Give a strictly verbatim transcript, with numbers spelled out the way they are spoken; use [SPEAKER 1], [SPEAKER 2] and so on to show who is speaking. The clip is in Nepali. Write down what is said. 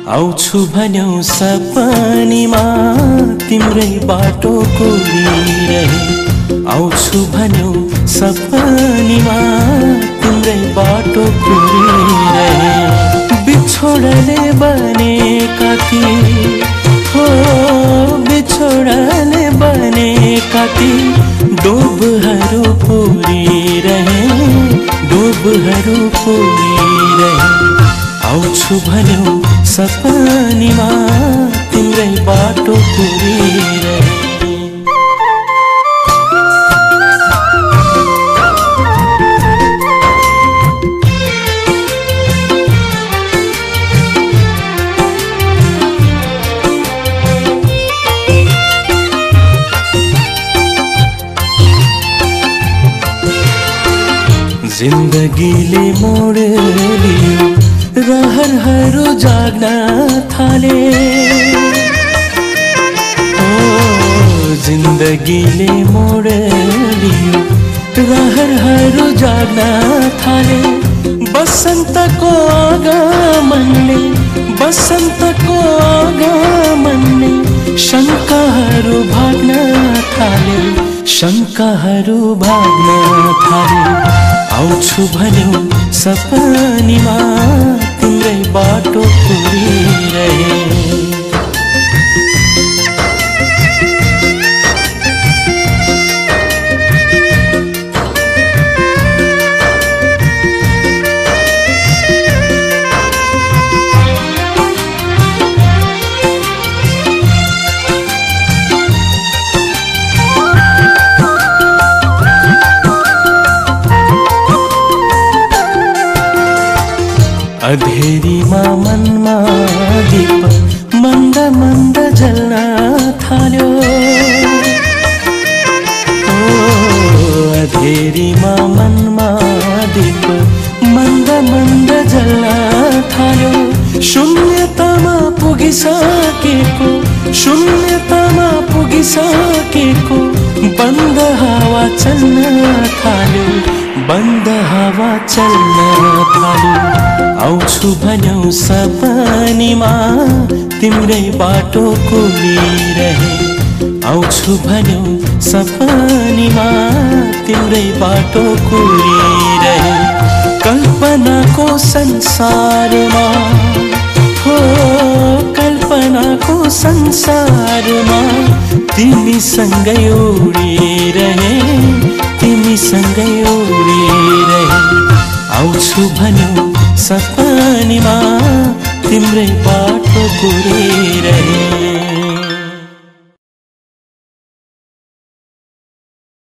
[SPEAKER 1] आउँछु भन्यौ सपनीमा तिम्रै बाटो कोरिरहे। आउँछु भन्यौ सपनीमा तिम्रै बाटो कोरिरहे। बिछोडले बनेका ती हो बिछोडले बनेका ती डोबहरू पुरिरहे डोबहरू पुरिरहे। आउँछु भन्यौ सपनीमा तिम्रै बाटो कोरिरहे। जिन्दगीले मोड लियो रहरहरू जाग्न थाले। ओ जिन्दगीले मोड लियो रहरहरू जाग्न थाले। बसन्तको आगमनले बसन्तको आगमनले शङ्काहरू भाग्न थाले शङ्काहरू भाग्न थाले। आउँछु भन्यौ सपनीमा तिम्रै बाटो कोरिरहे। अधेरीमा मनमा दीप मन्द मन्द जल्न थाल्यो। ओ अधेरीमा मनमा दीप मन्द मन्द जल्न थाल्यो। शून्यतामा पुगिसकेको शून्यतामा पुगिसकेको बन्द हावा चल्न थाल्यो बन्द हावा चल्न थाल्यो। आउँछु भन्यौ सपनीमा तिम्रै बाटो कोरिरहे। आउँछु भन्यौ सपनीमा तिम्रै बाटो कोरिरहे। कल्पनाको संसारमा हो कल्पनाको संसारमा तिमीसँगै उडिरहे तिमीसँगै उडिरहे। आउँछु भन्यौ सपनीमा तिम्रै बाटो कोरिरहे।